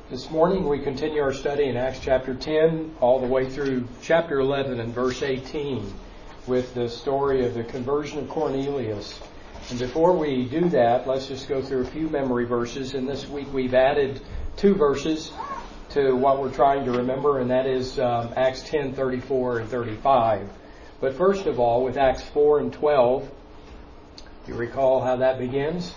This morning we continue our study in Acts chapter 10 all the way through chapter 11 and verse 18 with the story of the conversion of Cornelius. And before we do that, let's just go through a few memory verses. And this week we've added 2 verses to what we're trying to remember, and that is Acts 10:34 and 35. But first of all, with Acts 4 and 12, you recall how that begins?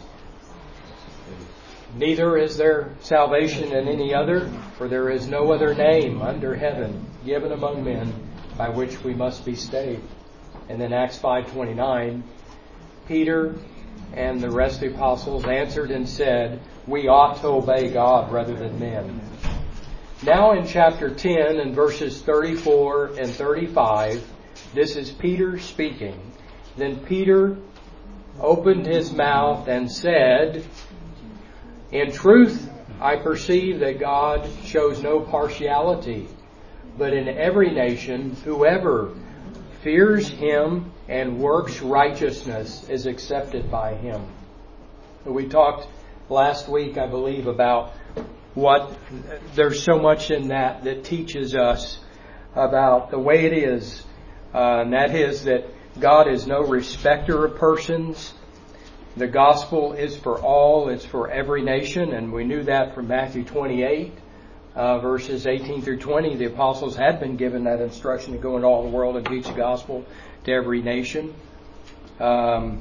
Neither is there salvation in any other, for there is no other name under heaven given among men by which we must be saved. And then Acts 5:29, Peter and the rest of the apostles answered and said, we ought to obey God rather than men. Now in chapter 10 and verses 34 and 35, this is Peter speaking. Then Peter opened his mouth and said, in truth, I perceive that God shows no partiality, but in every nation, whoever fears Him and works righteousness is accepted by Him. We talked last week, I believe, about what there's so much in that teaches us about the way it is, and that is that God is no respecter of persons. The gospel is for all, it's for every nation, and we knew that from Matthew 28, verses 18 through 20. The apostles had been given that instruction to go into all the world and teach the gospel to every nation. But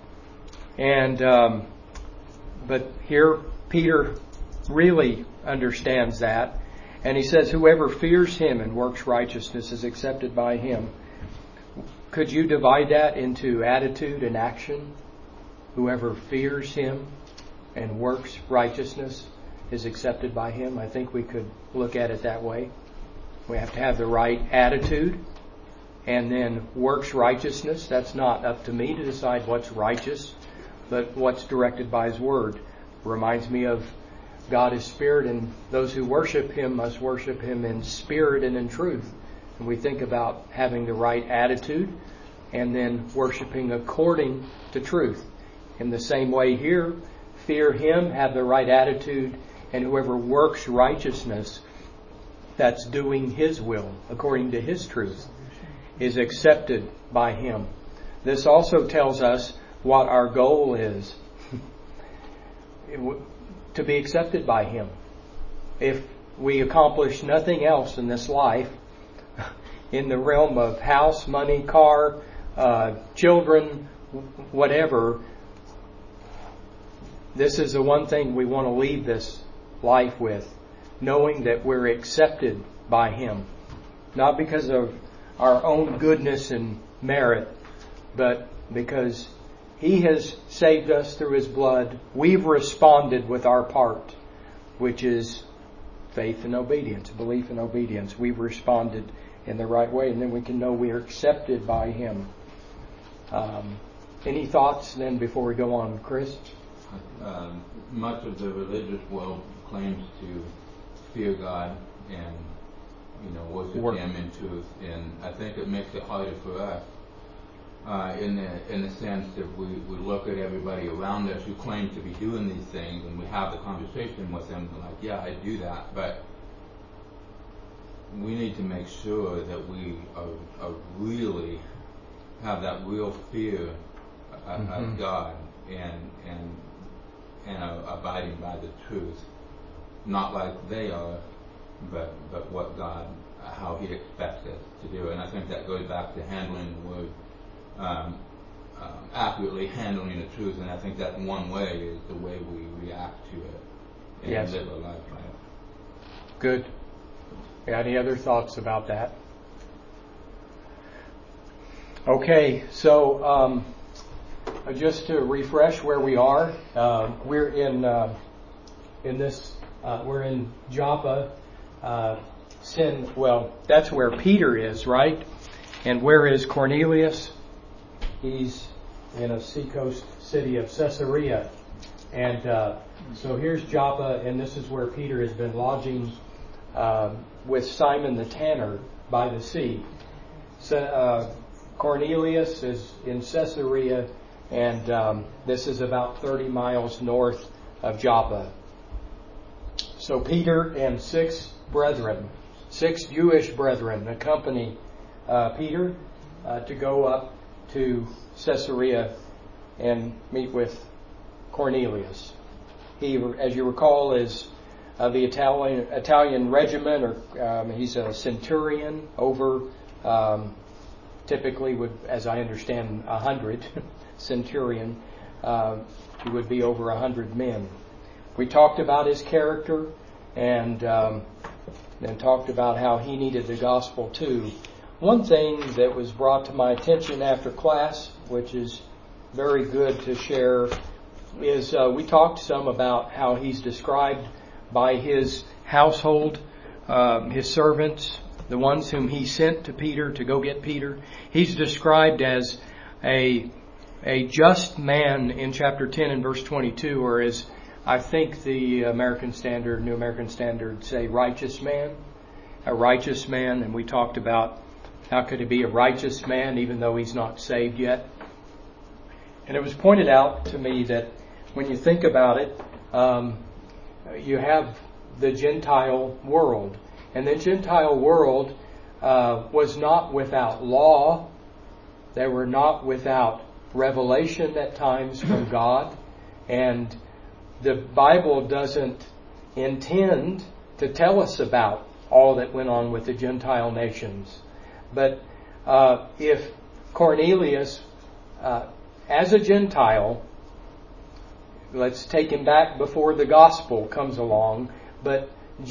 here Peter really understands that, and he says, whoever fears Him and works righteousness is accepted by Him. Could you divide that into attitude and action? Whoever fears Him and works righteousness is accepted by Him. I think we could look at it that way. We have to have the right attitude, and then works righteousness. That's not up to me to decide what's righteous, but what's directed by His Word. Reminds me of God is Spirit, and those who worship Him must worship Him in spirit and in truth. And we think about having the right attitude and then worshiping according to truth. In the same way here, fear Him, have the right attitude, and whoever works righteousness, that's doing His will, according to His truth, is accepted by Him. This also tells us what our goal is, to be accepted by Him. If we accomplish nothing else in this life, in the realm of house, money, car, children, whatever, this is the one thing we want to leave this life with, knowing that we're accepted by Him. Not because of our own goodness and merit, but because He has saved us through His blood. We've responded with our part, which is faith and obedience, belief and obedience. We've responded in the right way, and then we can know we are accepted by Him. Any thoughts then before we go on, Chris? Much of the religious world claims to fear God and worship Him in truth, and I think it makes it harder for us in the sense that we look at everybody around us who claim to be doing these things, and we have the conversation with them like, yeah, I do that, but we need to make sure that we are really have that real fear of God and abiding by the truth, not like they are, but what God, how He expects us to do. And I think that goes back to handling the Word, accurately handling the truth. And I think that one way is the way we react to it and live our life by it. Good. Any other thoughts about that? Okay, so just to refresh where we are, we're in Joppa. That's where Peter is, right? And where is Cornelius? He's in a seacoast city of Caesarea, and so here's Joppa, and this is where Peter has been lodging with Simon the tanner by the sea. Cornelius is in Caesarea, and this is about 30 miles north of Joppa. So Peter and 6 brethren, 6 Jewish brethren, accompany Peter to go up to Caesarea and meet with Cornelius. He, as you recall, is the Italian regiment, or he's a centurion over, typically would, as I understand, 100 centurion. He would be over 100 men. We talked about his character and then talked about how he needed the gospel too. One thing that was brought to my attention after class, which is very good to share, is we talked some about how he's described by his household, his servants, the ones whom he sent to Peter to go get Peter. He's described as a just man in chapter 10 and verse 22, or as I think the American Standard, New American Standard say righteous man, a righteous man. And we talked about how could he be a righteous man even though he's not saved yet. And it was pointed out to me that when you think about it, you have the Gentile world. And the Gentile world was not without law. They were not without revelation at times from God. And the Bible doesn't intend to tell us about all that went on with the Gentile nations. But if Cornelius, as a Gentile, let's take him back before the gospel comes along, but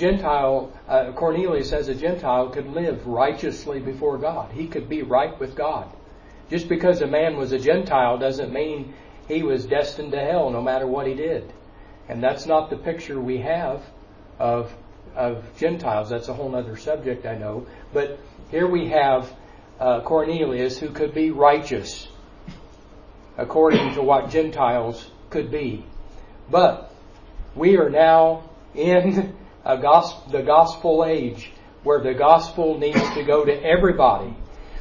Cornelius as a Gentile could live righteously before God. He could be right with God. Just because a man was a Gentile doesn't mean he was destined to hell no matter what he did. And that's not the picture we have of Gentiles. That's a whole other subject, I know. But here we have Cornelius who could be righteous according to what Gentiles could be. But we are now in the gospel age where the gospel needs to go to everybody.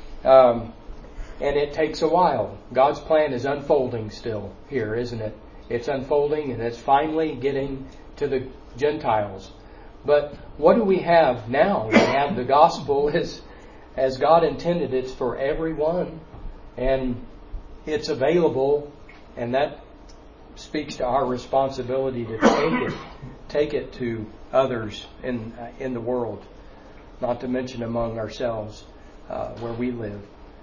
And it takes a while. God's plan is unfolding still here, isn't it? It's unfolding and it's finally getting to the Gentiles. But what do we have now? We have the gospel as God intended. It's for everyone and it's available, and that speaks to our responsibility to take it to others in the world, not to mention among ourselves where we live.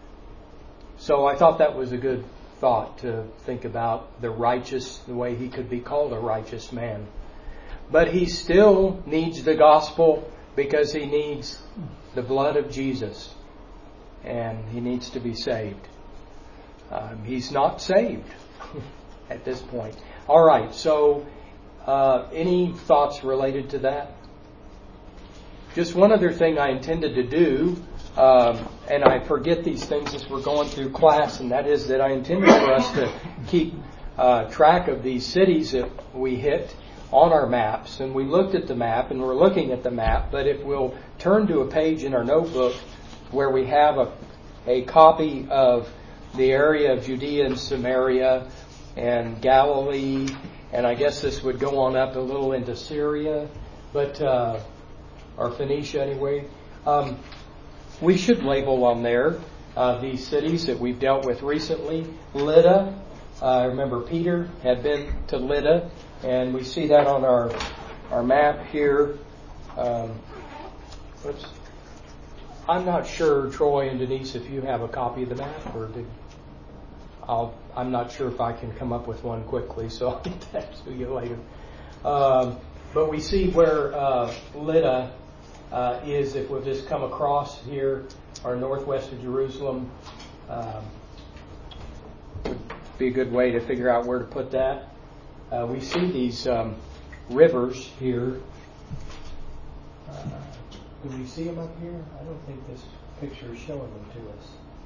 So I thought that was a good thought to think about the way he could be called a righteous man. But he still needs the gospel because he needs the blood of Jesus and he needs to be saved. He's not saved at this point. All right, so any thoughts related to that? Just one other thing I intended to do, and I forget these things as we're going through class, and that is that I intended for us to keep track of these cities that we hit on our maps. And we looked at the map, and we're looking at the map, but if we'll turn to a page in our notebook where we have a copy of the area of Judea and Samaria and Galilee, and I guess this would go on up a little into Syria, or Phoenicia anyway. We should label on there these cities that we've dealt with recently. Lydda, remember Peter had been to Lydda, and we see that on our map here. I'm not sure, Troy and Denise, if you have a copy of the map, or I'm not sure if I can come up with one quickly, so I'll get that to you later. But we see where Lydda is, if we'll just come across here, or northwest of Jerusalem. Would be a good way to figure out where to put that. We see these rivers here. Do we see them up here? I don't think this picture is showing them to us.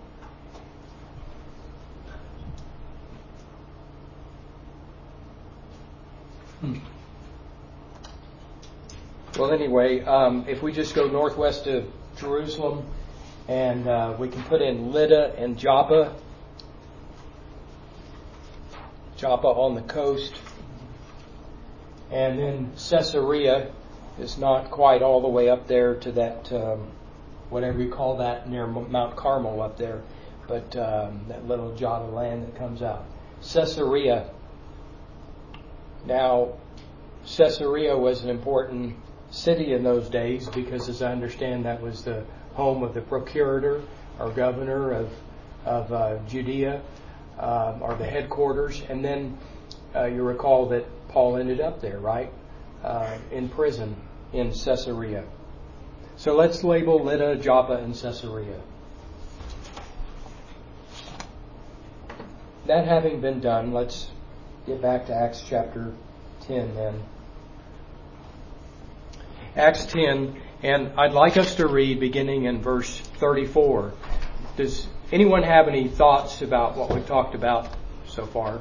Well, anyway, if we just go northwest of Jerusalem, and we can put in Lydda and Joppa. Joppa on the coast. And then Caesarea is not quite all the way up there to that, whatever you call that, near Mount Carmel up there, but that little jot of land that comes out. Caesarea. Now, Caesarea was an important city in those days because, as I understand, that was the home of the procurator or governor of Judea, or the headquarters. And then you recall that Paul ended up there, right? In prison in Caesarea. So let's label Lydda, Joppa, and Caesarea. That having been done, let's get back to Acts chapter 10 then. Acts 10, and I'd like us to read beginning in verse 34. Does anyone have any thoughts about what we've talked about so far?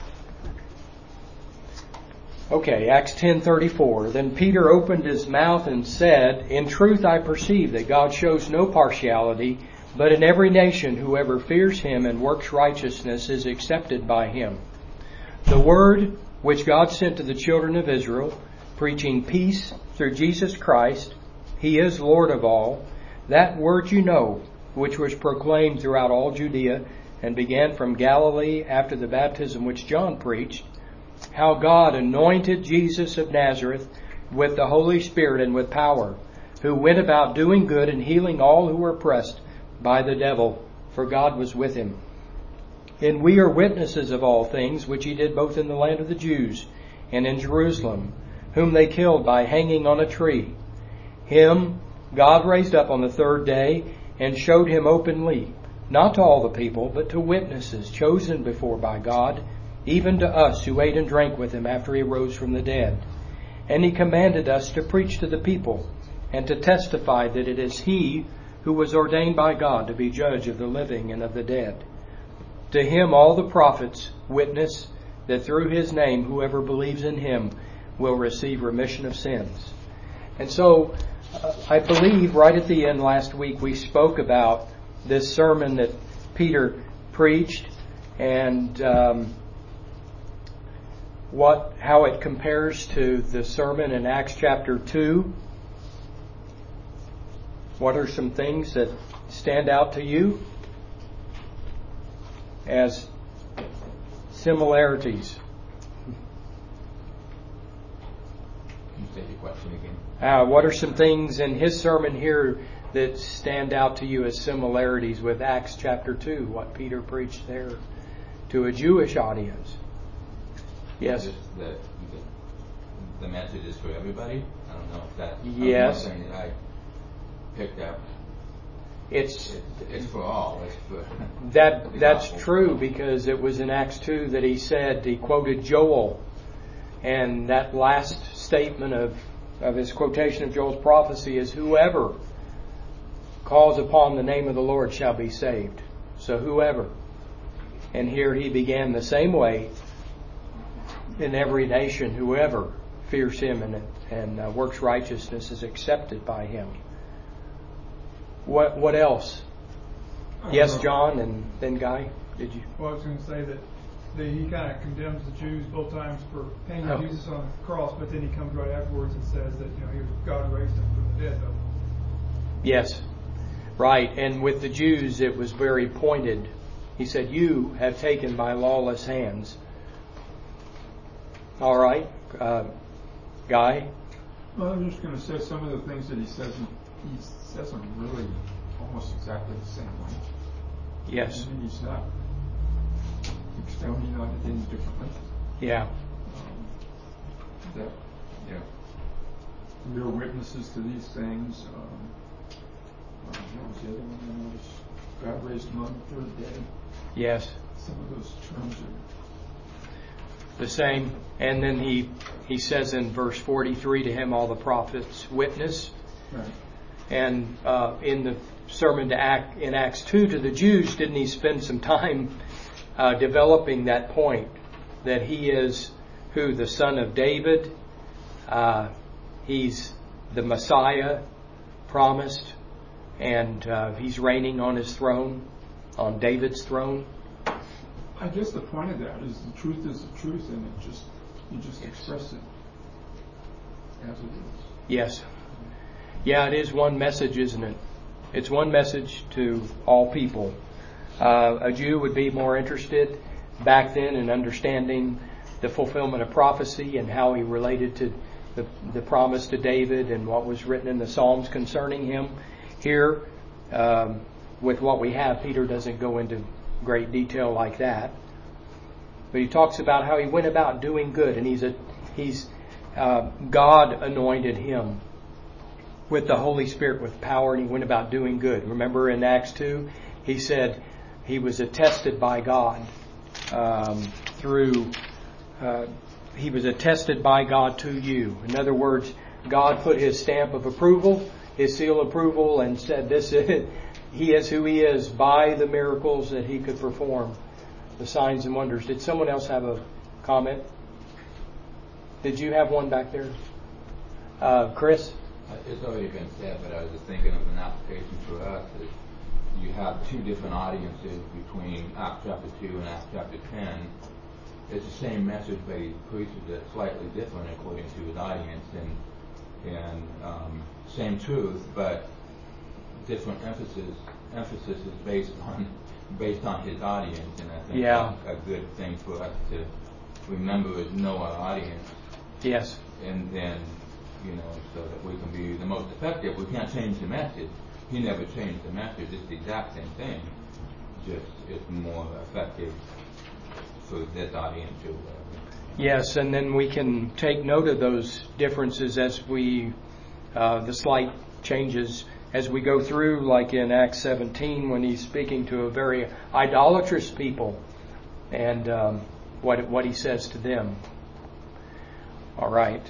Okay, Acts 10:34. Then Peter opened his mouth and said, "In truth I perceive that God shows no partiality, but in every nation whoever fears him and works righteousness is accepted by him. The word which God sent to the children of Israel, preaching peace through Jesus Christ, he is Lord of all, that word you know, which was proclaimed throughout all Judea and began from Galilee after the baptism which John preached, how God anointed Jesus of Nazareth with the Holy Spirit and with power, who went about doing good and healing all who were oppressed by the devil, for God was with him. And we are witnesses of all things which he did both in the land of the Jews and in Jerusalem, whom they killed by hanging on a tree. Him God raised up on the third day and showed him openly, not to all the people, but to witnesses chosen before by God, even to us who ate and drank with him after he rose from the dead. And he commanded us to preach to the people and to testify that it is he who was ordained by God to be judge of the living and of the dead. To him all the prophets witness that through his name whoever believes in him will receive remission of sins." And so I believe right at the end last week we spoke about this sermon that Peter preached and how it compares to the sermon in Acts chapter 2. What are some things that stand out to you as similarities? Can you say the question again? What are some things in his sermon here that stand out to you as similarities with Acts chapter 2, what Peter preached there to a Jewish audience? Yes? Just the message is for everybody? I don't know if that's yes. one thing that I picked up. It's for all. It's for that's true, because it was in Acts 2 that he quoted Joel, and that last statement of his quotation of Joel's prophecy is, "Whoever calls upon the name of the Lord shall be saved." So whoever. And here he began the same way. In every nation, whoever fears him and works righteousness is accepted by him. What else? Yes, John, and then Guy, did you? Well, I was going to say that he kind of condemns the Jews both times for hanging Jesus on the cross, but then he comes right afterwards and says that God raised him from the dead, though. Yes, right. And with the Jews, it was very pointed. He said, "You have taken my lawless hands." All right, Guy. Well, I'm just going to say some of the things that he says them really almost exactly the same way. Yes. And he's not expounding on it any differently. Yeah. We are witnesses to these things. What was the other one I noticed? God raised him on the third day. Yes. Some of those terms are the same. And then he says in verse 43, to him all the prophets witness. right. And in the sermon in Acts 2 to the Jews, didn't he spend some time developing that point, that he is the son of David? He's the Messiah promised, and he's reigning on his throne, on David's throne. I guess the point of that is the truth is the truth, and you just express it as it is. Yes. Yeah, it is one message, isn't it? It's one message to all people. A Jew would be more interested back then in understanding the fulfillment of prophecy and how he related to the promise to David and what was written in the Psalms concerning him. Here, with what we have, Peter doesn't go into great detail like that. But he talks about how he went about doing good, and God anointed him with the Holy Spirit with power, and he went about doing good. Remember in Acts 2, he said he was attested by God he was attested by God to you. In other words, God put his stamp of approval, his seal of approval, and said he is who he is by the miracles that he could perform, the signs and wonders. Did someone else have a comment? Did you have one back there? Chris? It's already been said, but I was just thinking of an application for us. Is you have two different audiences between Acts chapter 2 and Acts chapter 10. It's the same message, but he preaches it slightly different according to his audience, and same truth, but different emphasis is based on his audience, and I think that's a good thing for us to remember is know our audience. Yes. And then, so that we can be the most effective. We can't change the message. He never changed the message. It's the exact same thing. Just it's more effective for this audience or whatever. Yes, and then we can take note of those differences as we, the slight changes as we go through, like in Acts 17 when he's speaking to a very idolatrous people and what he says to them. All right.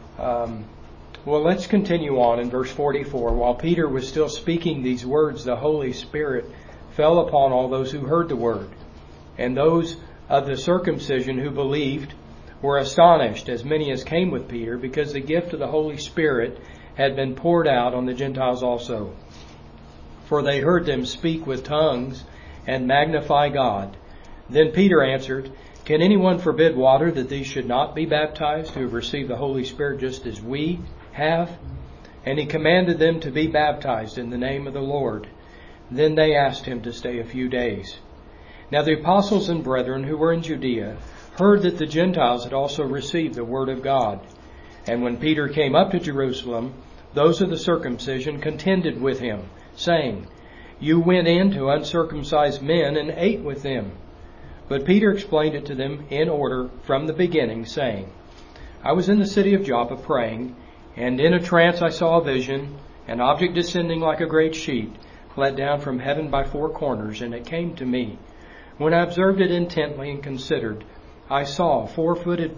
Well, let's continue on in verse 44. While Peter was still speaking these words, the Holy Spirit fell upon all those who heard the word. And those of the circumcision who believed were astonished, as many as came with Peter, because the gift of the Holy Spirit had been poured out on the Gentiles also. For they heard them speak with tongues and magnify God. Then Peter answered, "Can anyone forbid water that these should not be baptized who have received the Holy Spirit just as we have?" And he commanded them to be baptized in the name of the Lord. Then they asked him to stay a few days. Now the apostles and brethren who were in Judea heard that the Gentiles had also received the word of God. And when Peter came up to Jerusalem, those of the circumcision contended with him, saying, "You went in to uncircumcised men and ate with them." But Peter explained it to them in order from the beginning, saying, "I was in the city of Joppa praying, and in a trance I saw a vision, an object descending like a great sheet, let down from heaven by four corners, and it came to me. When I observed it intently and considered, I saw four-footed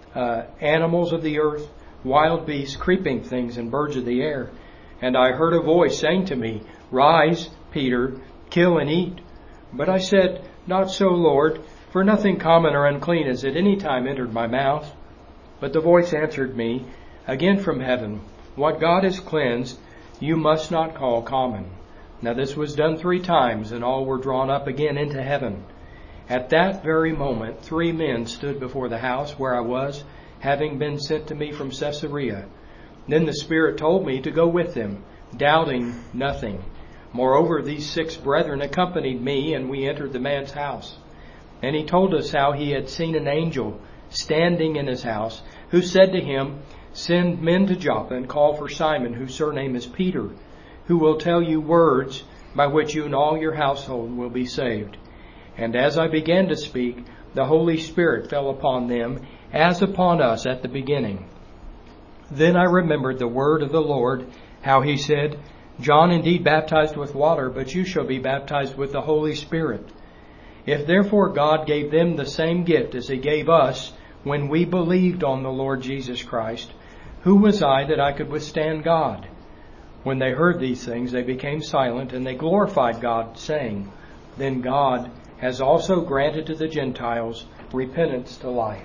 animals of the earth, wild beasts, creeping things, and birds of the air. And I heard a voice saying to me, 'Rise, Peter, kill and eat.' But I said, 'Not so, Lord, for nothing common or unclean has at any time entered my mouth.' But the voice answered me again from heaven, 'What God has cleansed, you must not call common.' Now this was done 3 times, and all were drawn up again into heaven. At that very moment 3 men stood before the house where I was, having been sent to me from Caesarea. Then the Spirit told me to go with them, doubting nothing. Moreover, these 6 brethren accompanied me, and we entered the man's house. And he told us how he had seen an angel standing in his house, who said to him, 'Send men to Joppa and call for Simon, whose surname is Peter, who will tell you words by which you and all your household will be saved.' And as I began to speak, the Holy Spirit fell upon them, as upon us at the beginning. Then I remembered the word of the Lord, how he said, 'John indeed baptized with water, but you shall be baptized with the Holy Spirit.' If therefore God gave them the same gift as he gave us when we believed on the Lord Jesus Christ, who was I that I could withstand God?" When they heard these things, they became silent, and they glorified God, saying, "Then God has also granted to the Gentiles repentance to life."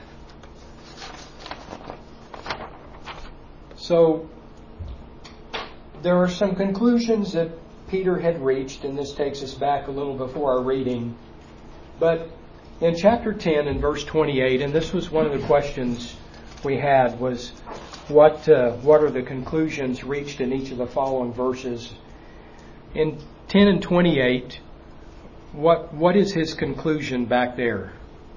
So, there are some conclusions that Peter had reached, and this takes us back a little before our reading. But in chapter 10 and verse 28, and this was one of the questions we had, was what are the conclusions reached in each of the following verses. In 10 and 28, what is his conclusion back there?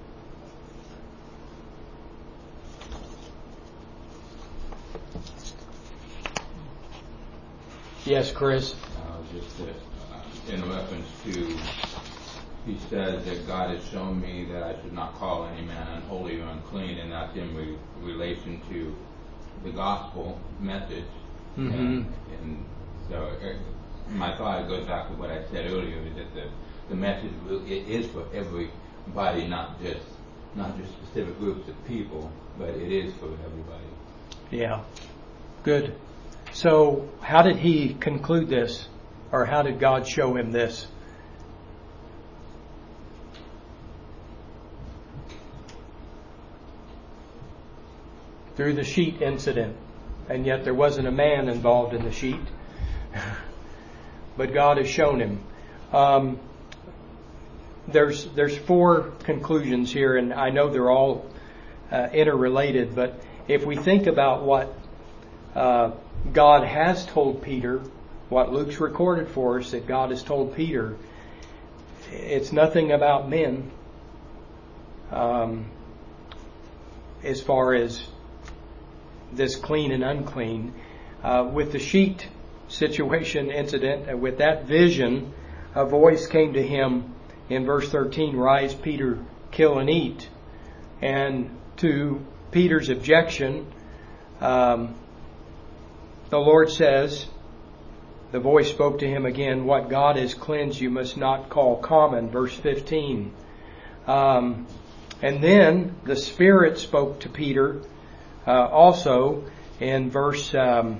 Yes, Chris. Just in reference to, he says that God has shown me that I should not call any man unholy or unclean, and that's in relation to the gospel message. Mm-hmm. And so my thought goes back to what I said earlier, that the message it is for everybody, not just specific groups of people, but it is for everybody. Yeah. Good. So how did he conclude this? Or how did God show him this? Through the sheet incident. And yet there wasn't a man involved in the sheet. But God has shown him. There's 4 conclusions here, and I know they're all interrelated, but if we think about what God has told Peter, what Luke's recorded for us that God has told Peter, it's nothing about men as far as this clean and unclean. With the sheet situation incident, with that vision, a voice came to him in verse 13, "Rise, Peter, kill and eat." And to Peter's objection, the Lord says, the voice spoke to him again, "What God has cleansed you must not call common," verse 15. And then the Spirit spoke to Peter also in verse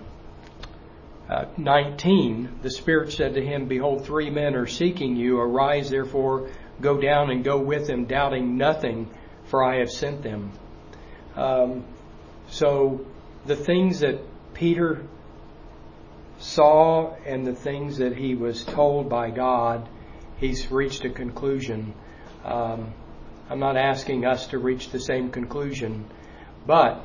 19. The Spirit said to him, "Behold, 3 men are seeking you. Arise, therefore, go down and go with them, doubting nothing, for I have sent them." So the things that Peter saw and the things that he was told by God, he's reached a conclusion. I'm not asking us to reach the same conclusion, but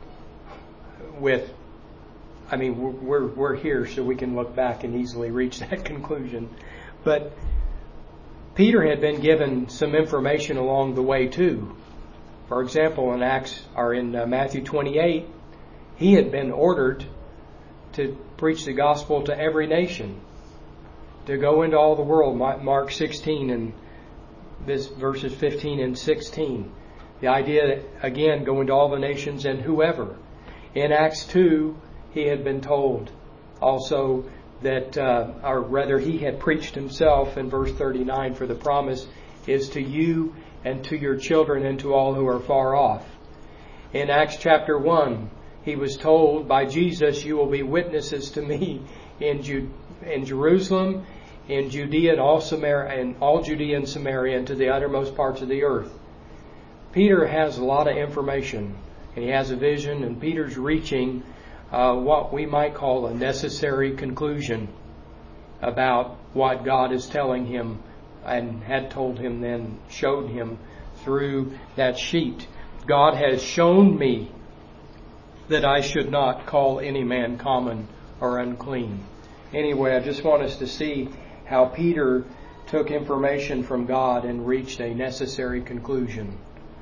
we're here so we can look back and easily reach that conclusion. But Peter had been given some information along the way too. For example, in Matthew 28, he had been ordered to preach the gospel to every nation, to go into all the world. Mark 16 and this verses 15 and 16. The idea that, again, go into all the nations and whoever. In Acts 2, he had been told also that, or rather he had preached himself in verse 39, "For the promise is to you and to your children and to all who are far off." In Acts chapter 1, he was told by Jesus, "You will be witnesses to me in Jerusalem, in Judea and all Judea and Samaria, and to the uttermost parts of the earth." Peter has a lot of information, and he has a vision, and Peter's reaching what we might call a necessary conclusion about what God is telling him and had told him then, showed him through that sheet. "God has shown me that I should not call any man common or unclean." Anyway, I just want us to see how Peter took information from God and reached a necessary conclusion.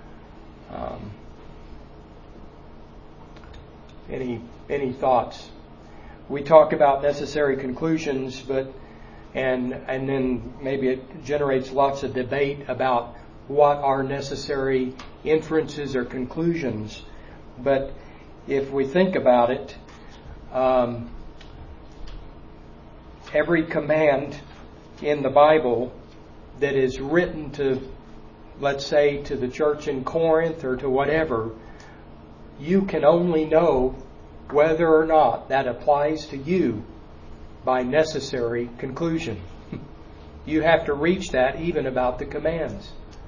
Any thoughts? We talk about necessary conclusions, and then maybe it generates lots of debate about what are necessary inferences or conclusions. But if we think about it, every command in the Bible that is written to, let's say, to the church in Corinth or to whatever, you can only know whether or not that applies to you by necessary conclusion. You have to reach that even about the commands.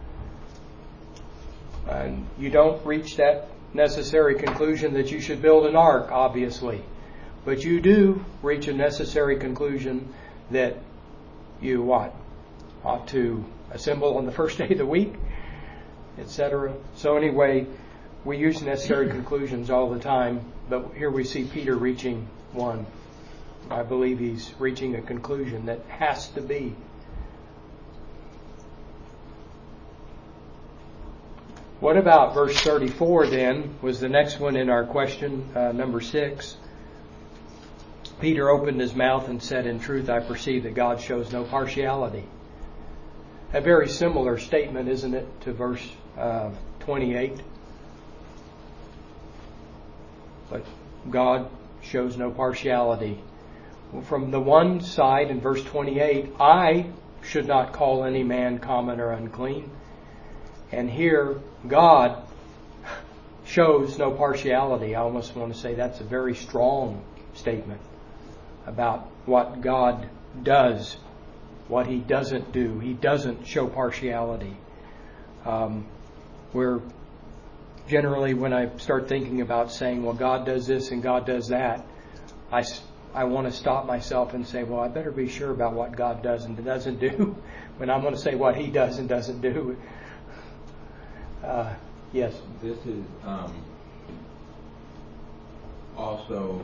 And you don't reach that necessary conclusion that you should build an ark, obviously. But you do reach a necessary conclusion that you ought to assemble on the first day of the week, etc. So anyway, we use necessary conclusions all the time, but here we see Peter reaching one. I believe he's reaching a conclusion that has to be. What about verse 34 then, was the next one in our question, number 6. Peter opened his mouth and said, "In truth, I perceive that God shows no partiality." A very similar statement, isn't it, to verse 28? But God shows no partiality. From the one side, in verse 28, I should not call any man common or unclean. And here, God shows no partiality. I almost want to say that's a very strong statement about what God does, what He doesn't do. He doesn't show partiality. We're generally, when I start thinking about saying, well, God does this and God does that, I want to stop myself and say, well, I better be sure about what God does and doesn't do when I'm going to say what He does and doesn't do. Yes? This is also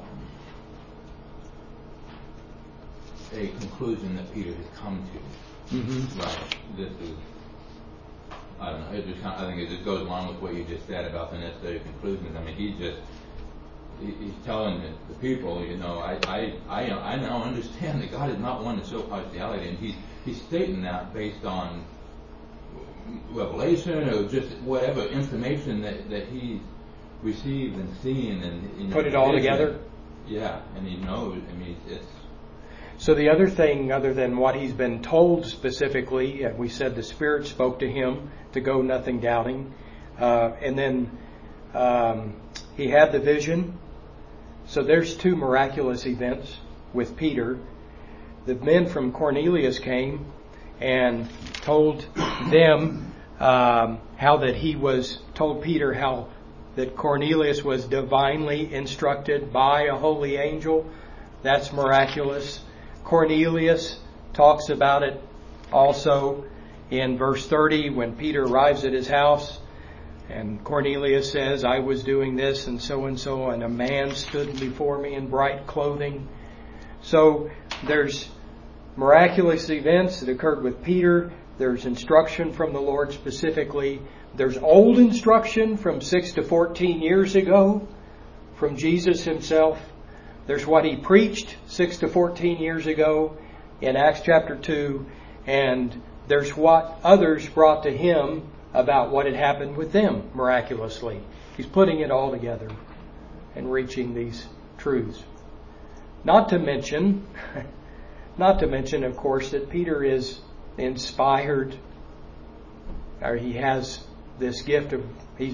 a conclusion that Peter has come to. Mm-hmm. Right. This is, I don't know, I think it just goes along with what you just said about the necessary conclusions. I mean, he's telling the people, I now understand that God is not one to show partiality, and he's stating that based on revelation or just whatever information that he's received and seen and put it all together. Yeah, and he knows. I mean, it's. So the other thing, other than what he's been told specifically, we said the Spirit spoke to him to go nothing doubting, and then he had the vision. So there's 2 miraculous events with Peter. The men from Cornelius came and told them how that he told Peter how that Cornelius was divinely instructed by a holy angel. That's miraculous. Cornelius talks about it also in verse 30 when Peter arrives at his house. And Cornelius says, I was doing this and so, and a man stood before me in bright clothing. So there's miraculous events that occurred with Peter. There's instruction from the Lord specifically. There's old instruction from 6 to 14 years ago from Jesus Himself. There's what He preached 6 to 14 years ago in Acts chapter 2. And there's what others brought to Him about what had happened with them miraculously. He's putting it all together and reaching these truths. Not to mention, of course, that Peter is inspired, or he has this gift of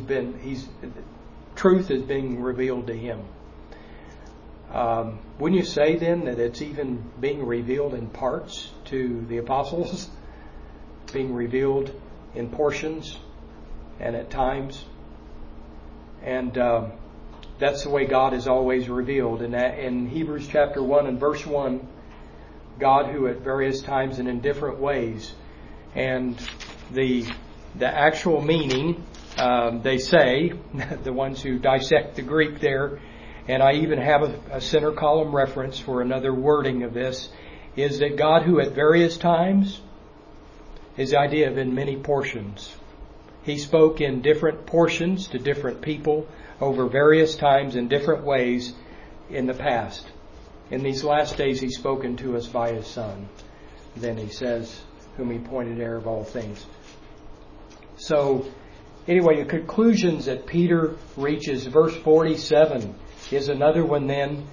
truth is being revealed to him. Wouldn't you say then that it's even being revealed in parts to the apostles, being revealed in portions and at times? And that's the way God is always revealed. In Hebrews chapter 1 and verse 1, God who at various times and in different ways. And the actual meaning, they say, the ones who dissect the Greek there, and I even have a center column reference for another wording of this, is that God who at various times, his idea of in many portions. He spoke in different portions to different people over various times in different ways in the past. In these last days He's spoken to us by His Son. Then He says, whom He appointed heir of all things. So, anyway, the conclusions that Peter reaches, verse 47 is another one then.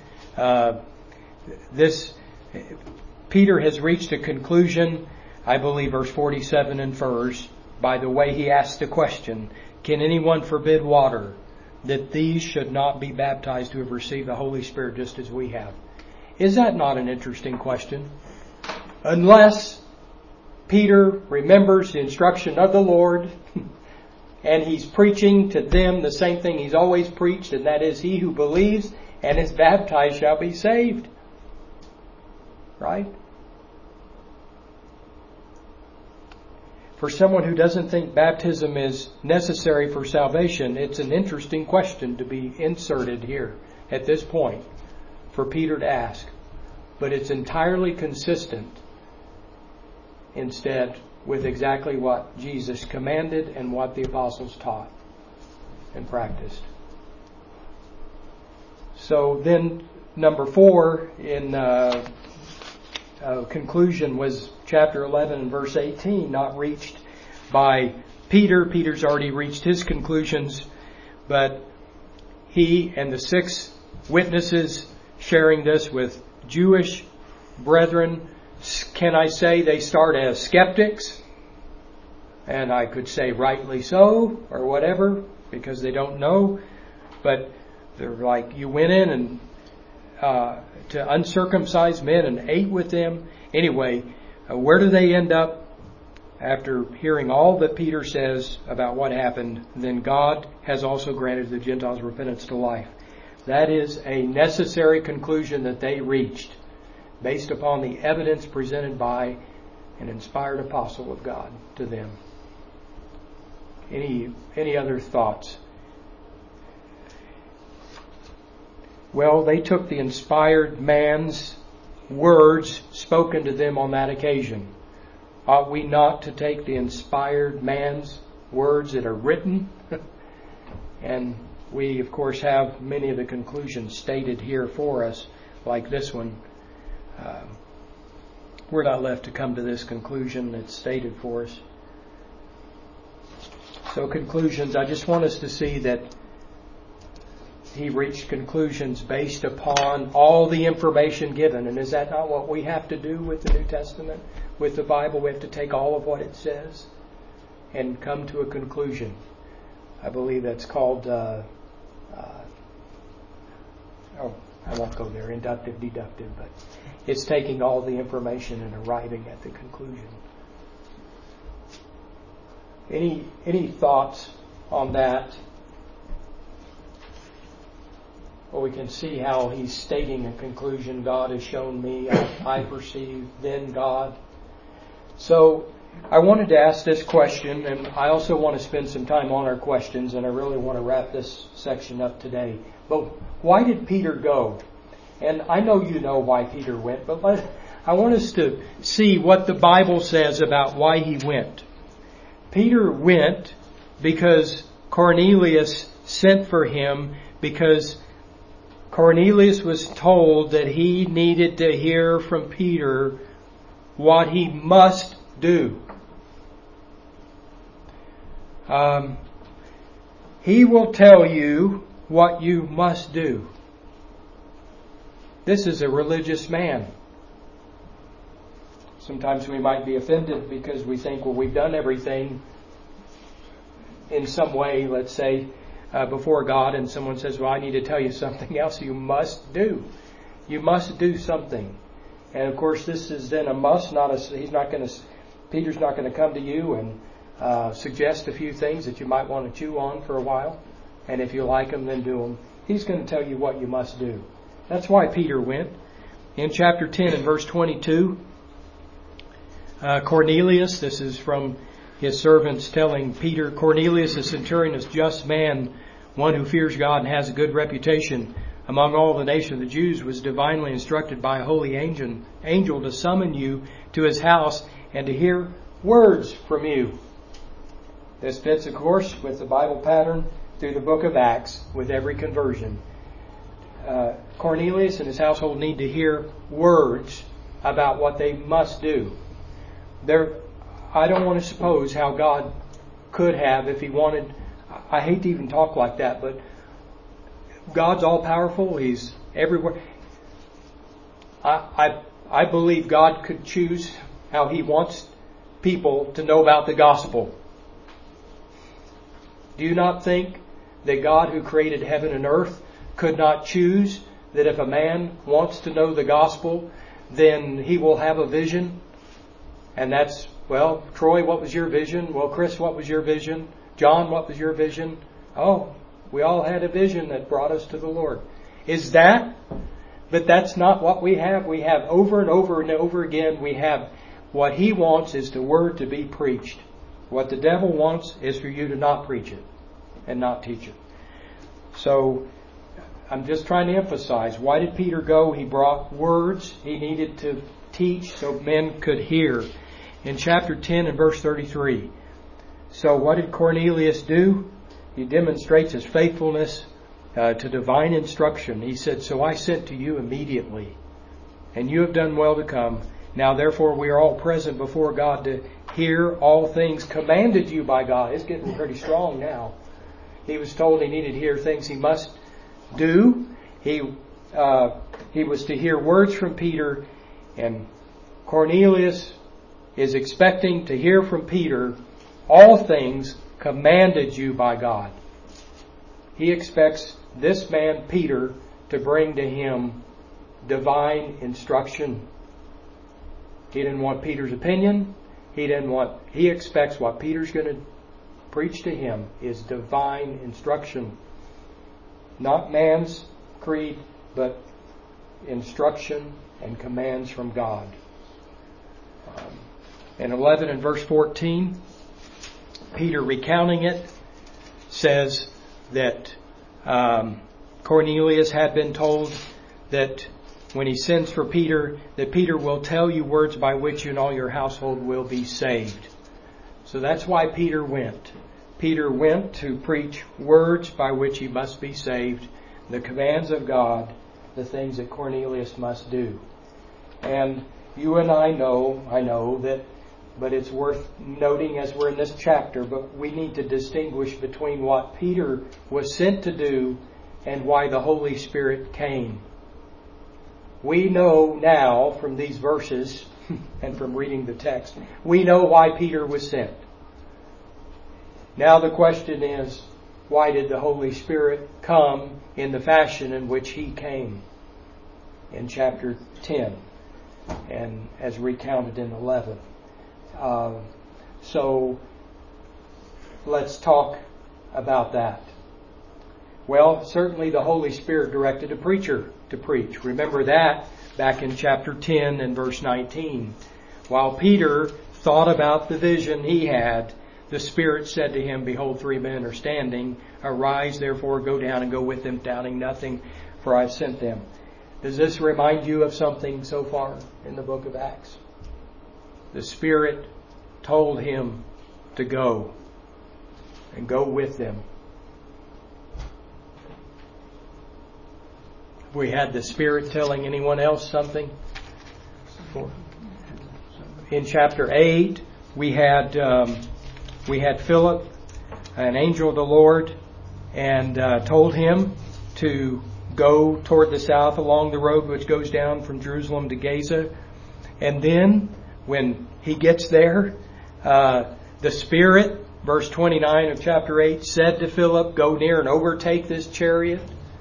Peter has reached a conclusion. I believe verse 47 infers, by the way he asks the question, can anyone forbid water, that these should not be baptized who have received the Holy Spirit just as we have? Is that not an interesting question? Unless Peter remembers the instruction of the Lord and he's preaching to them the same thing he's always preached, and that is, he who believes and is baptized shall be saved. Right? for someone who doesn't think baptism is necessary for salvation, it's an interesting question to be inserted here at this point for Peter to ask. But it's entirely consistent instead with exactly what Jesus commanded and what the apostles taught and practiced. So then number 4 in conclusion was chapter 11 and verse 18, not reached by Peter. Peter's already reached his conclusions, but he and the 6 witnesses sharing this with Jewish brethren, can I say they start as skeptics? And I could say rightly so, or whatever, because they don't know. But they're like, you went in and to uncircumcised men and ate with them. Anyway, where do they end up after hearing all that Peter says about what happened? Then God has also granted the Gentiles repentance to life. That is a necessary conclusion that they reached based upon the evidence presented by an inspired apostle of God to them. Any other thoughts? Well, they took the inspired man's words spoken to them on that occasion. Ought we not to take the inspired man's words that are written? And we, of course, have many of the conclusions stated here for us, like this one. We're not left to come to this conclusion that's stated for us. So conclusions, I just want us to see that he reached conclusions based upon all the information given. And is that not what we have to do with the New Testament? With the Bible, we have to take all of what it says and come to a conclusion. I believe that's called, I won't go there, inductive, deductive, but it's taking all the information and arriving at the conclusion. Any thoughts on that? Well, we can see how he's stating a conclusion. God has shown me, I perceive, then God. So I wanted to ask this question, and I also want to spend some time on our questions, and I really want to wrap this section up today. But why did Peter go? And I know you know why Peter went, but I want us to see what the Bible says about why he went. Peter went because Cornelius sent for him, because Cornelius was told that he needed to hear from Peter what he must do. He will tell you what you must do. This is a religious man. Sometimes we might be offended because we think, well, we've done everything in some way, let's say, before God, and someone says, well, I need to tell you something else you must do. You must do something. And of course, this is then a must, Peter's not going to come to you and suggest a few things that you might want to chew on for a while. And if you like them, then do them. He's going to tell you what you must do. That's why Peter went. In chapter 10 and verse 22, Cornelius, this is from his servants telling Peter, Cornelius, the centurion, is a just man, one who fears God and has a good reputation among all the nation of the Jews, was divinely instructed by a holy angel to summon you to his house and to hear words from you. This fits, of course, with the Bible pattern through the book of Acts with every conversion. Cornelius and his household need to hear words about what they must do. I don't want to suppose how God could have, if he wanted. I hate to even talk like that, but God's all powerful. He's everywhere. I believe God could choose how he wants people to know about the gospel. Do you not think that God, who created heaven and earth, could not choose that if a man wants to know the gospel, then he will have a vision? And that's, well, Troy, what was your vision? Well, Chris, what was your vision? John, what was your vision? Oh, we all had a vision that brought us to the Lord. Is that? But that's not what we have. We have over and over and over again, we have what he wants is the word to be preached. What the devil wants is for you to not preach it and not teach it. So I'm just trying to emphasize, why did Peter go? He brought words. He needed to teach so men could hear. In chapter 10 and verse 33. So what did Cornelius do? He demonstrates his faithfulness to divine instruction. He said, so I sent to you immediately, and you have done well to come. Now therefore we are all present before God to hear all things commanded you by God. It's getting pretty strong now. He was told he needed to hear things he must do. He was to hear words from Peter, and Cornelius is expecting to hear from Peter all things commanded you by God. He expects this man, Peter, to bring to him divine instruction. He didn't want Peter's opinion. He expects what Peter's going to preach to him is divine instruction. Not man's creed, but instruction and commands from God. In 11 and verse 14, Peter recounting it says that Cornelius had been told that when he sends for Peter, that Peter will tell you words by which you and all your household will be saved. So that's why Peter went. Peter went to preach words by which he must be saved, the commands of God, the things that Cornelius must do. And you and I know that, but it's worth noting as we're in this chapter, but we need to distinguish between what Peter was sent to do and why the Holy Spirit came. We know now from these verses and from reading the text, we know why Peter was sent. Now the question is, why did the Holy Spirit come in the fashion in which He came in chapter 10 and as recounted in 11? So let's talk about that. Well, certainly the Holy Spirit directed a preacher to preach. Remember that back in chapter 10 and verse 19. While Peter thought about the vision he had, the Spirit said to him, behold, 3 men are standing. Arise, therefore, go down and go with them, doubting nothing, for I have sent them. Does this remind you of something so far in the book of Acts? The Spirit told him to go and go with them. We had the Spirit telling anyone else something? In chapter 8, we had Philip, an angel of the Lord, and told him to go toward the south along the road which goes down from Jerusalem to Gaza. And then when he gets there, the Spirit, verse 29 of chapter 8, said to Philip, go near and overtake this chariot.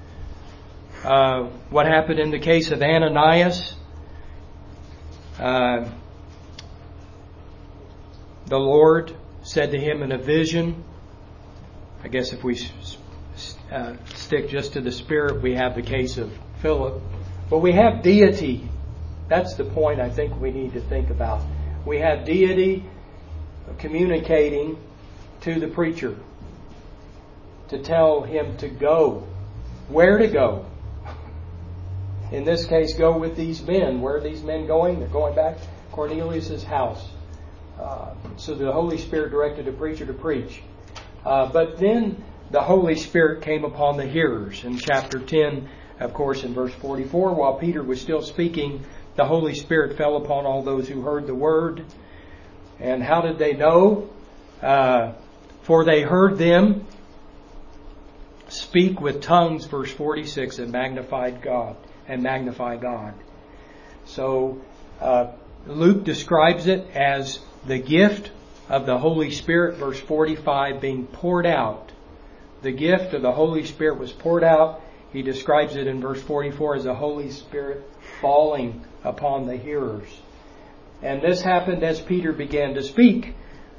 What happened in the case of Ananias? The Lord said to him in a vision, I guess if we stick just to the Spirit, we have the case of Philip. But we have deity. That's the point I think we need to think about. We have deity communicating to the preacher to tell him to go. Where to go? In this case, go with these men. Where are these men going? They're going back to Cornelius' house. So the Holy Spirit directed the preacher to preach. But then the Holy Spirit came upon the hearers. In chapter 10, of course, in verse 44, while Peter was still speaking, the Holy Spirit fell upon all those who heard the word. And how did they know? For they heard them speak with tongues, verse 46, and magnify God. So Luke describes it as the gift of the Holy Spirit, verse 45, being poured out. The gift of the Holy Spirit was poured out. He describes it in verse 44 as the Holy Spirit falling upon the hearers. And this happened as Peter began to speak.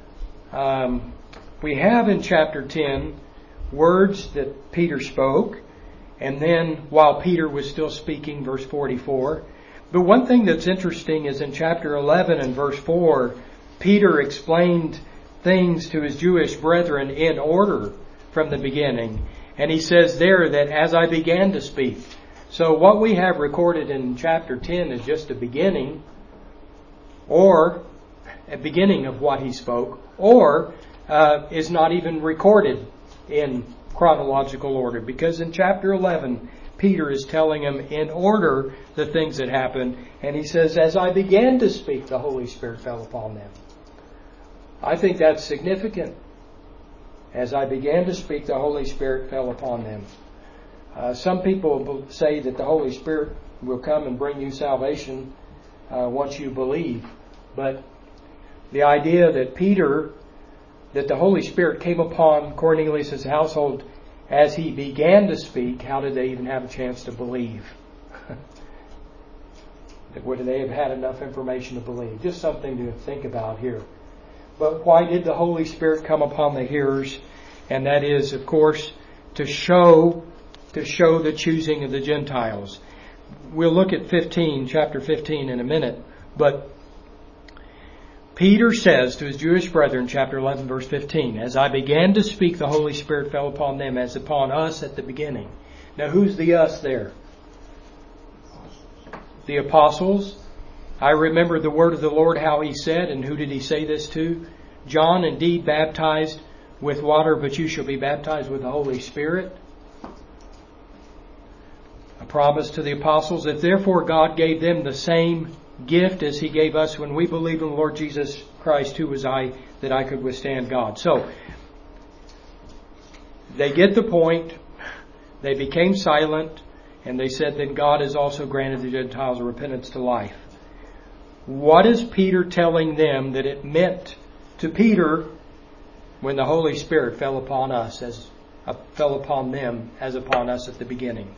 We have in chapter 10 words that Peter spoke. And then while Peter was still speaking, verse 44. But one thing that's interesting is in chapter 11 and verse 4, Peter explained things to his Jewish brethren in order from the beginning. And he says there that as I began to speak. So what we have recorded in chapter 10 is just a beginning, or a beginning of what he spoke, or is not even recorded in chronological order. Because in chapter 11, Peter is telling him in order the things that happened. And he says, as I began to speak, the Holy Spirit fell upon them. I think that's significant. As I began to speak, the Holy Spirit fell upon them. Some people say that the Holy Spirit will come and bring you salvation once you believe. But the idea that that the Holy Spirit came upon Cornelius' household as he began to speak, how did they even have a chance to believe? Would they have had enough information to believe? Just something to think about here. But why did the Holy Spirit come upon the hearers? And that is, of course, to show the choosing of the Gentiles. We'll look at chapter 15 in a minute. But Peter says to his Jewish brethren, chapter 11, verse 15, as I began to speak, the Holy Spirit fell upon them as upon us at the beginning. Now, who's the us there? The apostles. I remember the word of the Lord, how he said, and who did he say this to? John indeed baptized with water, but you shall be baptized with the Holy Spirit. A promise to the apostles that therefore God gave them the same gift as he gave us when we believed in the Lord Jesus Christ, who was I, that I could withstand God. So, they get the point. They became silent, and they said, then God has also granted the Gentiles a repentance to life. What is Peter telling them that it meant to Peter when the Holy Spirit fell upon them as upon us at the beginning?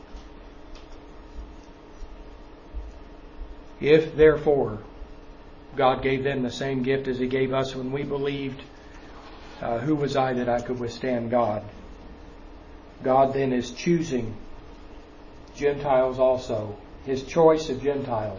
If, therefore, God gave them the same gift as he gave us when we believed, who was I that I could withstand God? God then is choosing Gentiles also. His choice of Gentiles.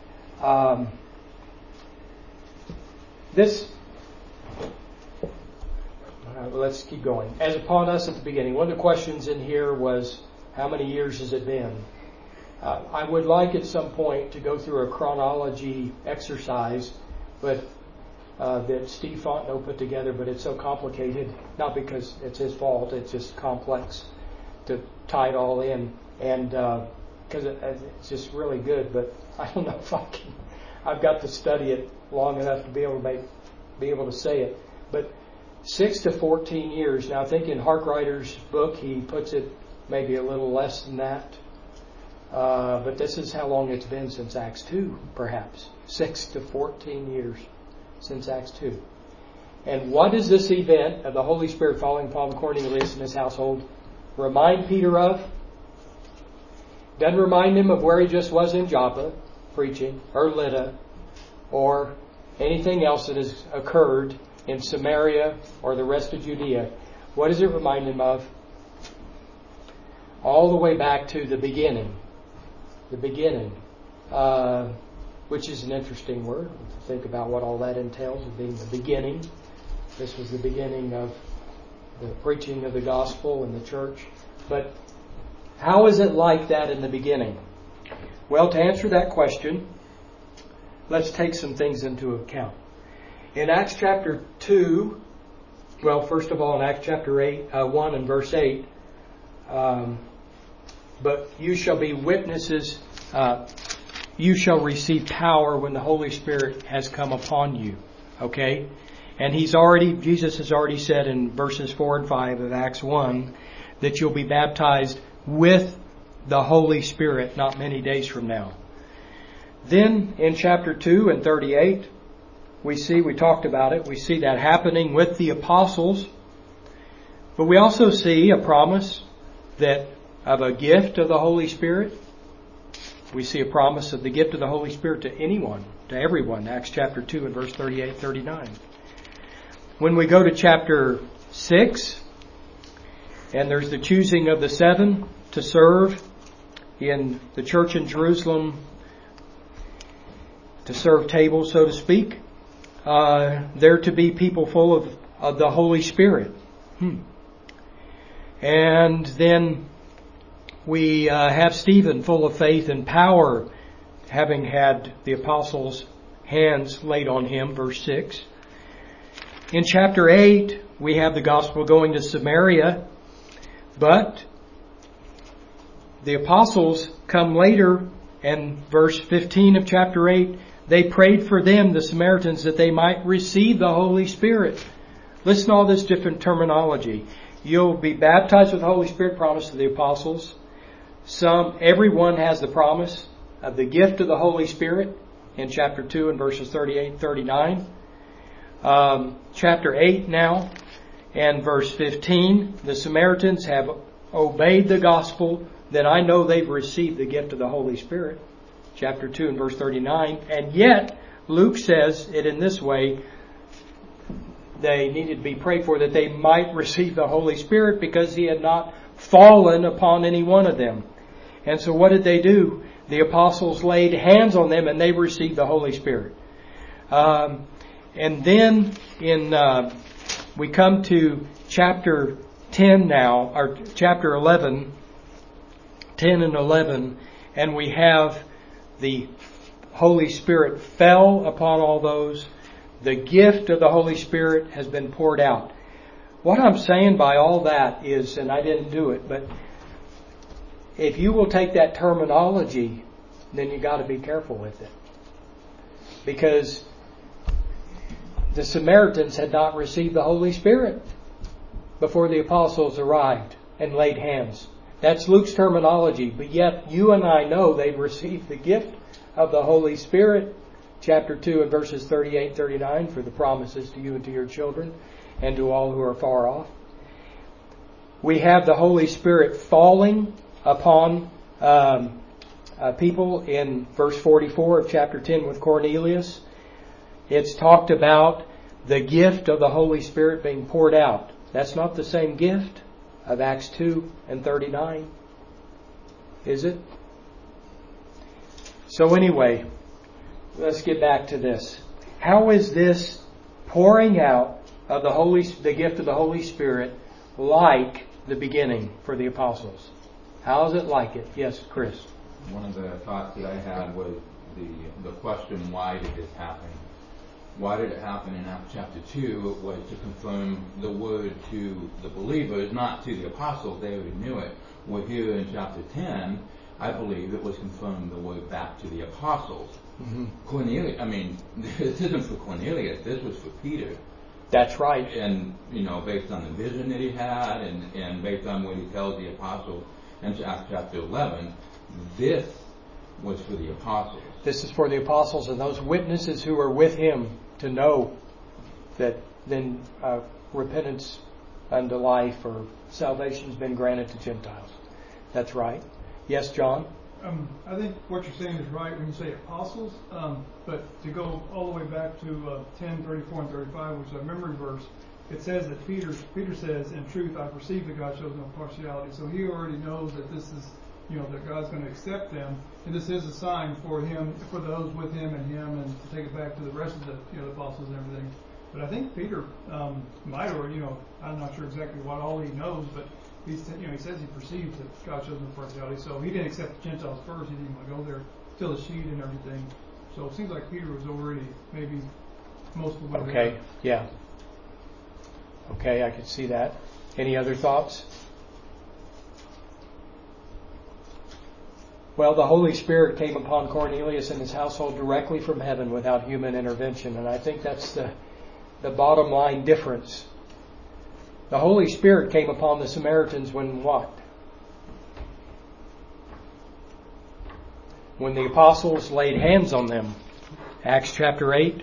Let's keep going. As upon us at the beginning. One of the questions in here was, how many years has it been? I would like at some point to go through a chronology exercise, but that Steve Fontenot put together, but it's so complicated, not because it's his fault, it's just complex to tie it all in, and because it's just really good, but I don't know if I can. I've got to study it long enough to be able to say it. But 6 to 14 years. Now I think in Harkrider's book he puts it maybe a little less than that. But this is how long it's been since Acts 2, perhaps. 6 to 14 years since Acts 2. And what does this event of the Holy Spirit falling upon Cornelius and his household remind Peter of? Doesn't remind him of where he just was in Joppa preaching, or Lydda, or anything else that has occurred in Samaria or the rest of Judea. What does it remind him of? All the way back to the beginning. The beginning, which is an interesting word. Think about what all that entails of being the beginning. This was the beginning of the preaching of the gospel in the church. But how is it like that in the beginning? Well, to answer that question, let's take some things into account. In Acts chapter 2, well, first of all, in Acts chapter 1 and verse 8, but you shall be witnesses, you shall receive power when the Holy Spirit has come upon you. Okay? And Jesus has already said in verses 4 and 5 of Acts 1 that you'll be baptized with the Holy Spirit not many days from now. Then in chapter 2 and 38, we talked about it, we see that happening with the apostles. But we also see a promise of a gift of the Holy Spirit. We see a promise of the gift of the Holy Spirit to anyone, to everyone. Acts chapter 2 and verse 38, 39. When we go to chapter 6, and there's the choosing of the 7 to serve in the church in Jerusalem, to serve tables, so to speak. They're to be people full of the Holy Spirit. And then we have Stephen full of faith and power, having had the apostles' hands laid on him, verse 6. In chapter 8, we have the gospel going to Samaria, but the apostles come later, and verse 15 of chapter 8, they prayed for them, the Samaritans, that they might receive the Holy Spirit. Listen to all this different terminology. You'll be baptized with the Holy Spirit, promised to the apostles. Everyone has the promise of the gift of the Holy Spirit in chapter 2 and verses 38 and 39. Chapter 8 now and verse 15. The Samaritans have obeyed the gospel, then I know they've received the gift of the Holy Spirit. Chapter 2 and verse 39. And yet, Luke says it in this way, they needed to be prayed for that they might receive the Holy Spirit because He had not fallen upon any one of them. And so what did they do? The apostles laid hands on them and they received the Holy Spirit. And then we come to chapter 10 now, or chapter 11, 10 and 11, and we have the Holy Spirit fell upon all those. The gift of the Holy Spirit has been poured out. What I'm saying by all that is, and I didn't do it, but if you will take that terminology, then you got to be careful with it. Because the Samaritans had not received the Holy Spirit before the apostles arrived and laid hands. That's Luke's terminology, but yet you and I know they've received the gift of the Holy Spirit. Chapter 2 and verses 38 39 for the promises to you and to your children and to all who are far off. We have the Holy Spirit falling upon people in verse 44 of chapter 10 with Cornelius. It's talked about the gift of the Holy Spirit being poured out. That's not the same gift of Acts 2 and 39. Is it? So anyway, let's get back to this. How is this pouring out of the gift of the Holy Spirit like the beginning for the apostles? How is it like it? Yes, Chris. One of the thoughts that I had was the question, why did this happen? Why did it happen in Acts chapter 2? It was to confirm the word to the believers, not to the apostles. They already knew it. We're here in chapter 10. I believe it was confirmed the word back to the apostles. Mm-hmm. Cornelius, this isn't for Cornelius. This was for Peter. That's right. And, based on the vision that he had and based on what he tells the apostles in Acts chapter 11, this was for the apostles. This is for the apostles and those witnesses who are with him to know that then repentance unto life or salvation has been granted to Gentiles. That's right. Yes, John? I think what you're saying is right when you say apostles, but to go all the way back to 10, 34, and 35, which is a memory verse, it says that Peter says, in truth, I perceive that God shows no partiality. So he already knows that this is, that God's going to accept them. And this is a sign for him, for those with him, and to take it back to the rest of the apostles and everything. But I think Peter might already, I'm not sure exactly what all he knows, but he says he perceives that God shows no partiality. So he didn't accept the Gentiles first. He didn't want to go there till the sheet and everything. So it seems like Peter was already maybe most of the way there. Okay, yeah. Okay, I could see that. Any other thoughts? Well, the Holy Spirit came upon Cornelius and his household directly from heaven without human intervention. And I think that's the bottom line difference. The Holy Spirit came upon the Samaritans when what? When the apostles laid hands on them. Acts chapter 8.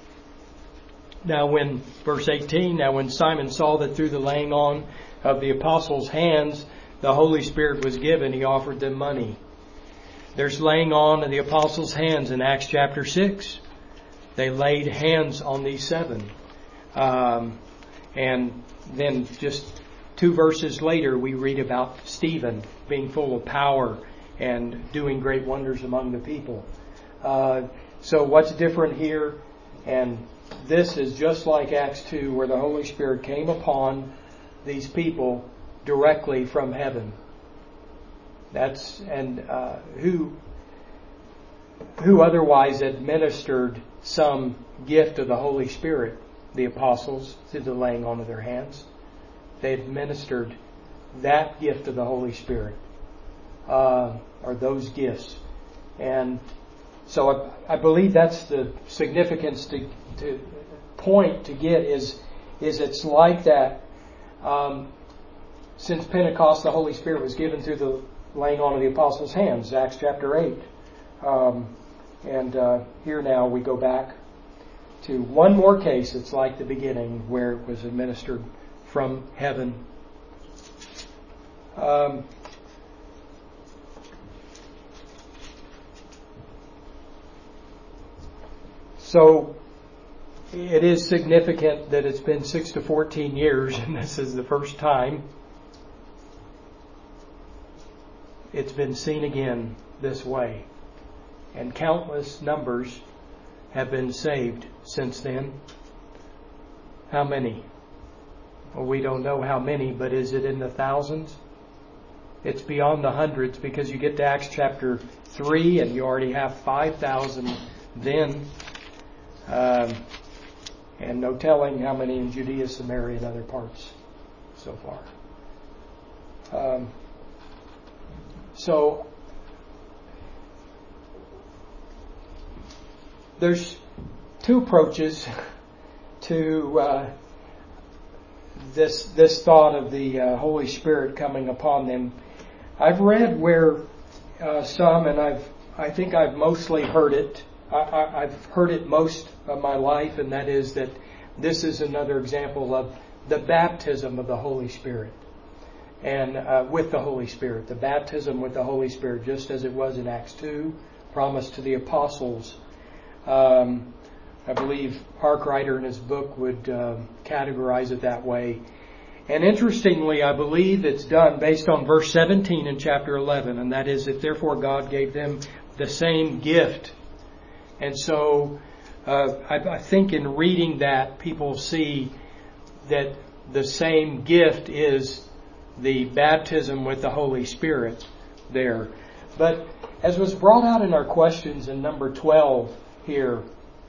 Verse 18, now when Simon saw that through the laying on of the apostles' hands the Holy Spirit was given, he offered them money. There's laying on of the apostles' hands in Acts chapter 6. They laid hands on these 7. And then just 2 verses later we read about Stephen being full of power and doing great wonders among the people. So what's different here? And this is just like Acts 2, where the Holy Spirit came upon these people directly from heaven. Who otherwise administered some gift of the Holy Spirit? The apostles, through the laying on of their hands. They administered that gift of the Holy Spirit, or those gifts. And so I believe that's the significance to get is it's like that. Since Pentecost, the Holy Spirit was given through the laying on of the apostles' hands, Acts chapter 8. Here now we go back to one more case. It's like the beginning where it was administered from heaven. So it is significant that it's been 6 to 14 years, and this is the first time it's been seen again this way. And countless numbers have been saved since then. How many? Well, we don't know how many, but is it in the thousands? It's beyond the hundreds, because you get to Acts chapter 3 and you already have 5,000 then. And no telling how many in Judea, Samaria, and other parts so far. So there's two approaches to this thought of the Holy Spirit coming upon them. I've read where some, and I think I've mostly heard it. I've heard it most of my life, and that is that this is another example of the baptism of the Holy Spirit. And with the Holy Spirit, the baptism with the Holy Spirit, just as it was in Acts 2, promised to the apostles. I believe Harkrider in his book would categorize it that way. And interestingly, I believe it's done based on verse 17 in chapter 11, and that is that therefore God gave them the same gift. And so I think in reading that, people see that the same gift is the baptism with the Holy Spirit there. But as was brought out in our questions in number 12 here,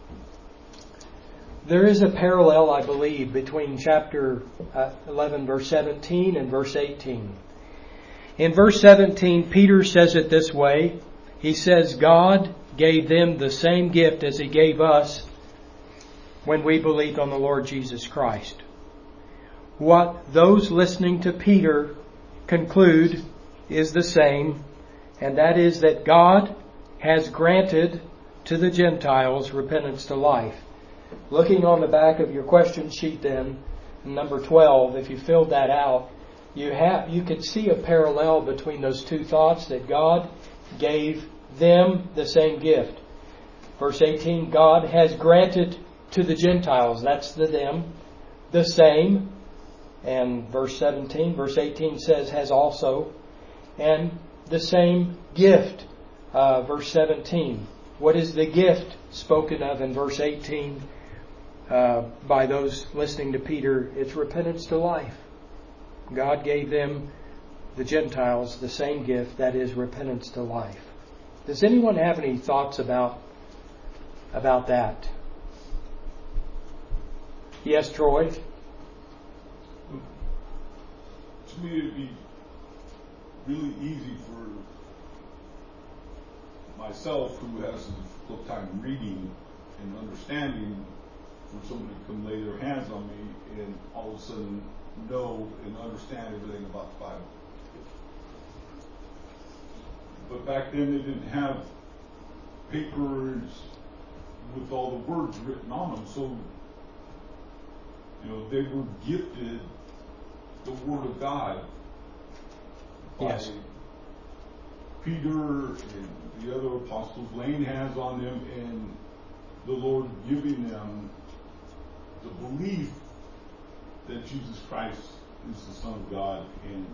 there is a parallel, I believe, between chapter 11, verse 17 and verse 18. In verse 17, Peter says it this way. He says, God gave them the same gift as He gave us when we believed on the Lord Jesus Christ. What those listening to Peter conclude is the same, and that is that God has granted to the Gentiles repentance to life. Looking on the back of your question sheet then, number 12, if you filled that out, you could see a parallel between those two thoughts, that God gave them the same gift. Verse 18, God has granted to the Gentiles, that's the them, the same. And verse 18 says has also, and the same gift. Verse 17. What is the gift spoken of in verse 18 by those listening to Peter? It's repentance to life. God gave them, the Gentiles, the same gift, that is repentance to life. Does anyone have any thoughts about that? Yes, Troy? To me, it'd be really easy for myself, who has a difficult time reading and understanding, for somebody to come lay their hands on me and all of a sudden know and understand everything about the Bible. But back then they didn't have papers with all the words written on them, so they were gifted the Word of God by yes. Peter and the other apostles laying hands on them, and the Lord giving them the belief that Jesus Christ is the Son of God. And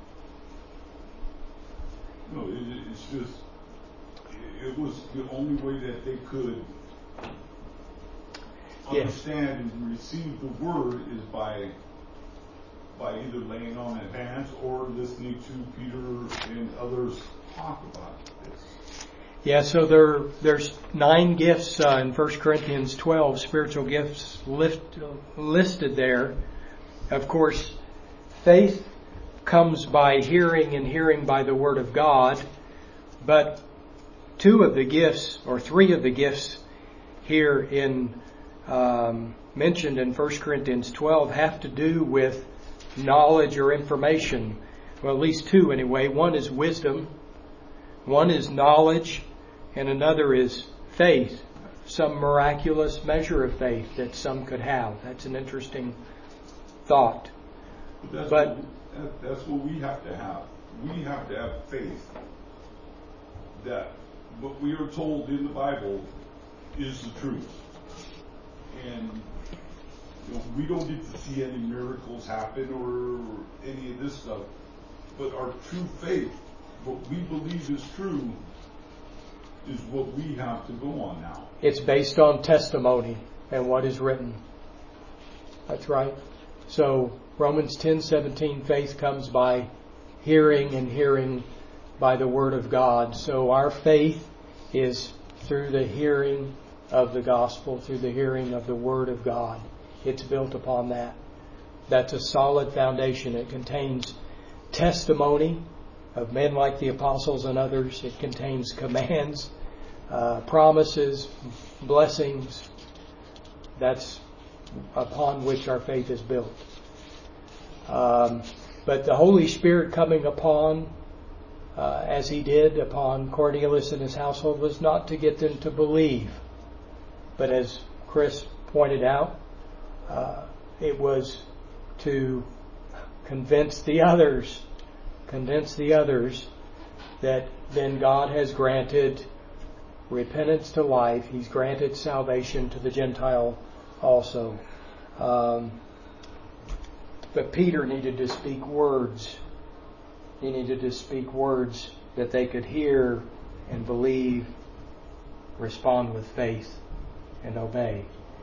it's just, it was the only way that they could understand and receive the word is by either laying on of hands or listening to Peter and others talk about this. Yeah, so there's 9 gifts in 1 Corinthians 12, spiritual gifts listed there. Of course, faith comes by hearing and hearing by the Word of God, but 2 of the gifts, or 3 of the gifts here mentioned in 1 Corinthians 12 have to do with knowledge or information. Well, at least 2 anyway. One is wisdom, one is knowledge, and another is faith. Some miraculous measure of faith that some could have. That's an interesting thought. But that's what we have to have. We have to have faith that what we are told in the Bible is the truth. And we don't get to see any miracles happen or any of this stuff. But our true faith, what we believe is true, is what we have to go on now. It's based on testimony and what is written. That's right. So Romans 10:17, faith comes by hearing and hearing by the Word of God. So our faith is through the hearing of the gospel, through the hearing of the Word of God. It's built upon that. That's a solid foundation. It contains testimony of men like the apostles and others. It contains commands, promises, blessings. That's upon which our faith is built. But the Holy Spirit coming upon, as He did upon Cornelius and his household, was not to get them to believe. But as Chris pointed out, it was to convince the others that then God has granted repentance to life. He's granted salvation to the Gentile also. But Peter needed to speak words. He needed to speak words that they could hear and believe, respond with faith, and obey.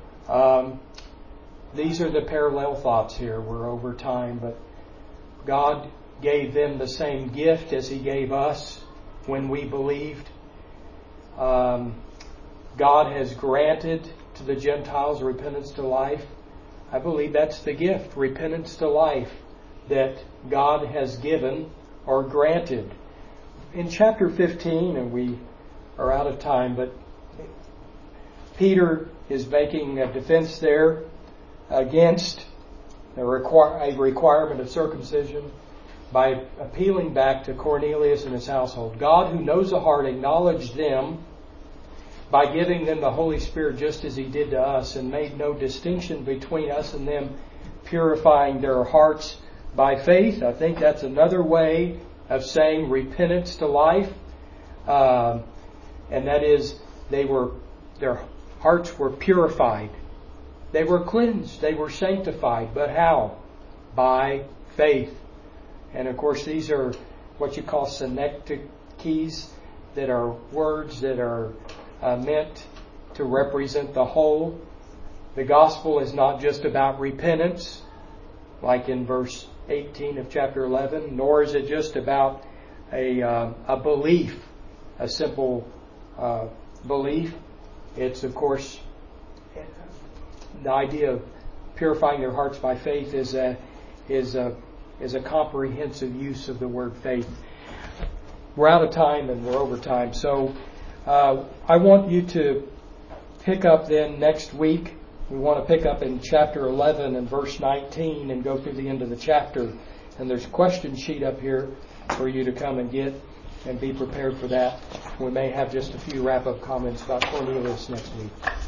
These are the parallel thoughts here. We're over time, but God gave them the same gift as He gave us when we believed. God has granted to the Gentiles repentance to life. I believe that's the gift, repentance to life, that God has given or granted. In chapter 15, and we are out of time, but Peter is making a defense there against a requirement of circumcision by appealing back to Cornelius and his household. God, who knows the heart, acknowledged them by giving them the Holy Spirit just as He did to us, and made no distinction between us and them, purifying their hearts by faith. I think that's another way of saying repentance to life. And that is, their hearts were purified. They were cleansed. They were sanctified. But how? By faith. And of course, these are what you call synecdoches, that are words that are meant to represent the whole. The gospel is not just about repentance, like in verse 18 of chapter 11, nor is it just about a belief, a simple belief. It's, of course, the idea of purifying their hearts by faith is a comprehensive use of the word faith. We're out of time and we're over time, so I want you to pick up then next week. We want to pick up in chapter 11 and verse 19 and go through the end of the chapter. And there's a question sheet up here for you to come and get and be prepared for that. We may have just a few wrap-up comments about Cornelius next week.